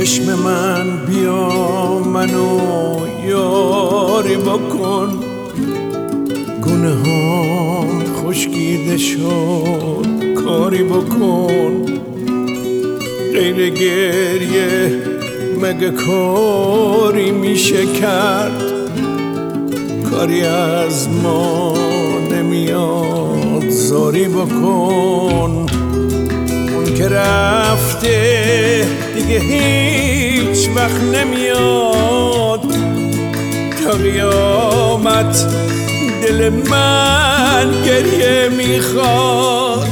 چشم من بیا منو یاری بکن، گونه هم خشکیده شد کاری بکن. غیر گریه مگه کاری میشه کرد؟ کاری از ما نمیاد زاری بکن. اون که رفته دیگه هیچ وقت نمیاد، تا قیامت دل من گریه میخواد.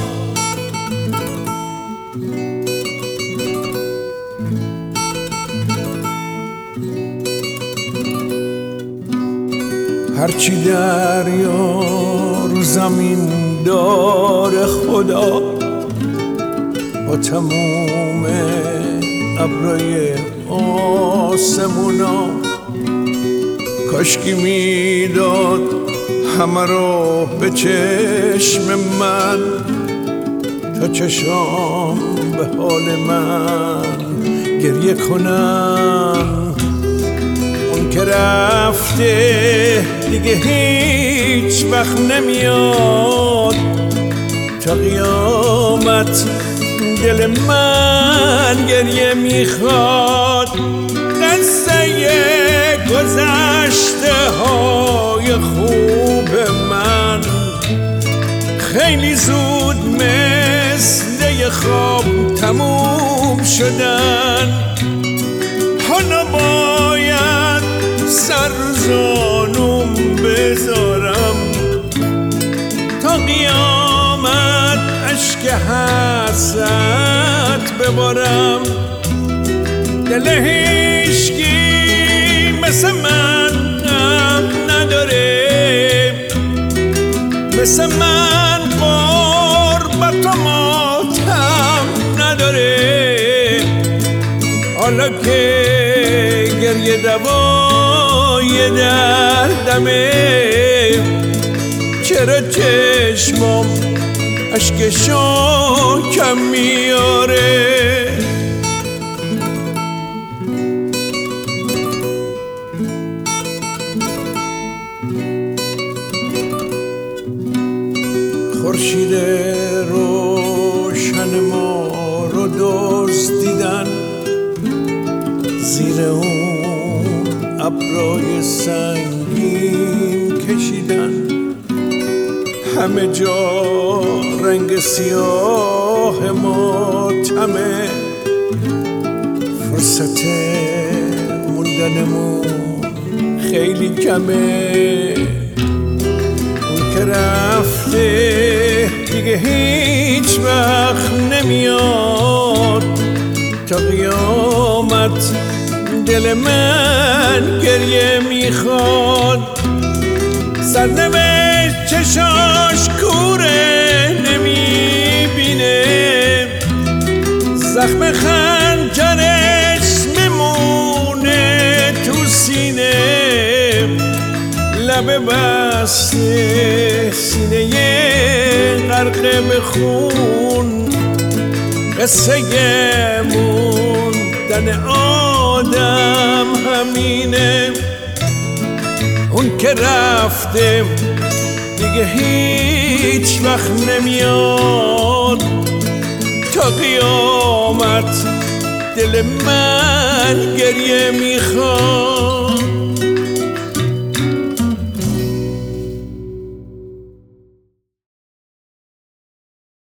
هرچی دریا رو زمین داره خدا، با تموم ابرای آسمونا، کاشکی میداد همه رو به چشم من، تا چشام به حال من گریه کنن. اون که رفته دیگه هیچ وقت نمیاد، تا قیامت دل من گریه میخواد. قصه گذشته های خوب من خیلی زود مثل یه خواب تموم شدن. حالا باید سر زانوم بذارم، تا قیامت اشک حسرت ببارم. دل هیچکی مثل من نداره، مثل من غربت و ماتم نداره. حالا که گریه دوای دردمه، چرا چشمم اشکشو کم میاره؟ خورشید روشن ما رو دزدیدن، زیر اون ابرای سنگین کشیدن. همه جا رنگ سیاه ماتمه، فرصت موندنمون خیلی کمه. اون که رفته دیگه هیچ وقت نمیاد، تا قیامت دل من گریه میخواد. سرنوشت چشاش کوره نمیبینه، زخم خنجرش میمونه تو سینه. لب بسته سینه غرق به خون، قصه موندن آدم همینه. اون که رفته دیگه هیچ وقت نمیاد، تا قیامت دل من گریه میخواد.